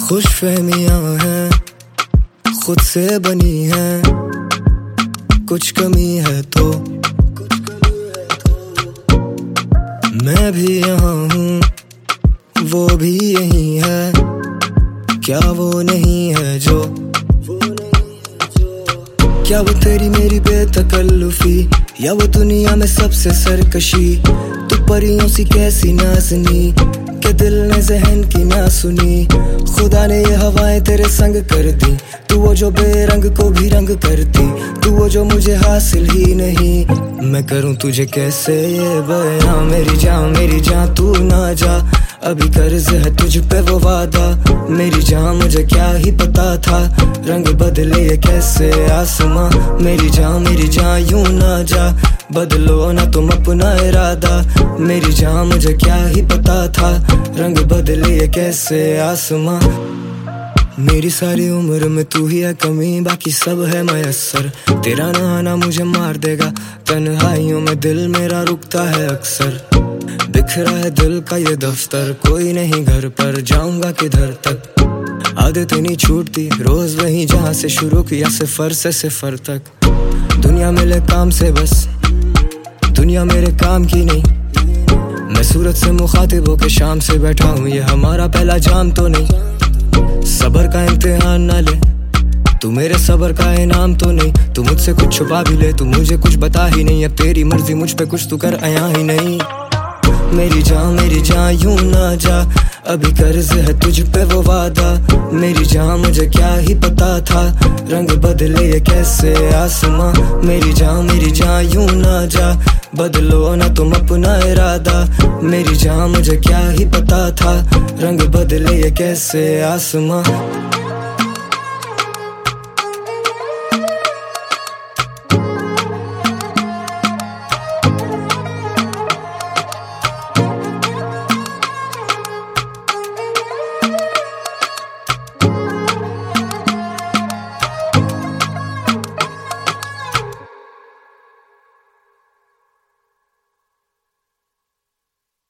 खुशफहमियां हैं खुद से बनी हैं, कुछ कमी है तो मैं भी यहाँ हूँ, वो भी यही है, क्या वो नहीं है जो? क्या वो तेरी मेरी बेतकल्लुफी, या वो दुनिया में सबसे सरकशी? तू परियों सी कैसी नाज़नी के दिल ने जहन की ना सुनी। खुदा ने ये हवाएं तेरे संग कर दी, तू वो जो बेरंग को भी रंग करती, तू वो जो मुझे हासिल ही नहीं। मैं करूं तुझे कैसे ये बयां, मेरी जान तू ना जा, अभी कर्ज है तुझ पे वो वादा। मेरी जान मुझे क्या ही पता था, रंग बदले ये कैसे आसमां। मेरी जान यूं ना जा, बदलो ना तुम अपना इरादा। मेरी जान मुझे क्या ही पता था, रंग बदले ये कैसे आसमां। मेरी सारी उम्र में तू ही है कमी, बाकी सब है मयस्सर। तेरा ना आना मुझे मार देगा, तन्हाइयों में दिल मेरा रुकता है अक्सर। बिखरा है दिल का ये दफ्तर, कोई नहीं घर पर, जाऊंगा किधर तक। आदत नहीं छूटती रोज वही जहाँ से शुरू किया, सिफर से सिफर तक। दुनिया मिले काम से बस, दुनिया मेरे काम की नहीं। मैं सूरत से मुखातिब होके शाम से बैठा हूँ, ये हमारा पहला जाम तो नहीं। सबर का इम्तिहान ना ले, तू मेरे सबर का इनाम तो नहीं। तू मुझसे कुछ छुपा भी ले, तू मुझे कुछ बता ही नहीं। अब तेरी मर्जी मुझ पे कुछ तू कर आया ही नहीं। मेरी जान यूं ना जा, अभी कर्ज है तुझ पे वो वादा। मेरी जान मुझे क्या ही पता था, रंग बदले ये कैसे आसमां। मेरी जान यूं ना जा, बदलो ना तुम अपना इरादा। मेरी जान मुझे क्या ही पता था, रंग बदले ये कैसे आसमां।